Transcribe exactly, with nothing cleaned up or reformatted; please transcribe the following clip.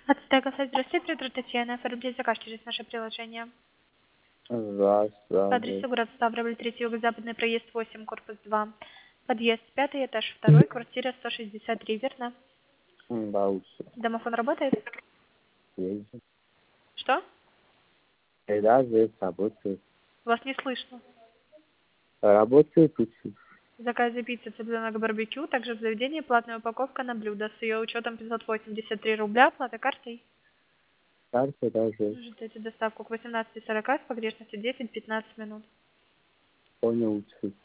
Ацтека, сайт, здравствуйте, Петр Татьяна. Оформите заказ через наше приложение. Раз, По два, адресу три. город Ставрополь, третий юго-западный проезд восемь, корпус два. Подъезд пятый, этаж второй, квартира сто шестьдесят три, верно? Да, лучше. Домофон работает? Есть. Что? Да, здесь работает. Вас не слышно. Работает учит. В заказе пиццы цыпленок барбекю, также в заведении платная упаковка на блюдо с ее учетом пятьсот восемьдесят три рубля, плата картой. Карта даже Ждите доставку к восемнадцати сорока с погрешностью десять-пятнадцать минут. понял учит.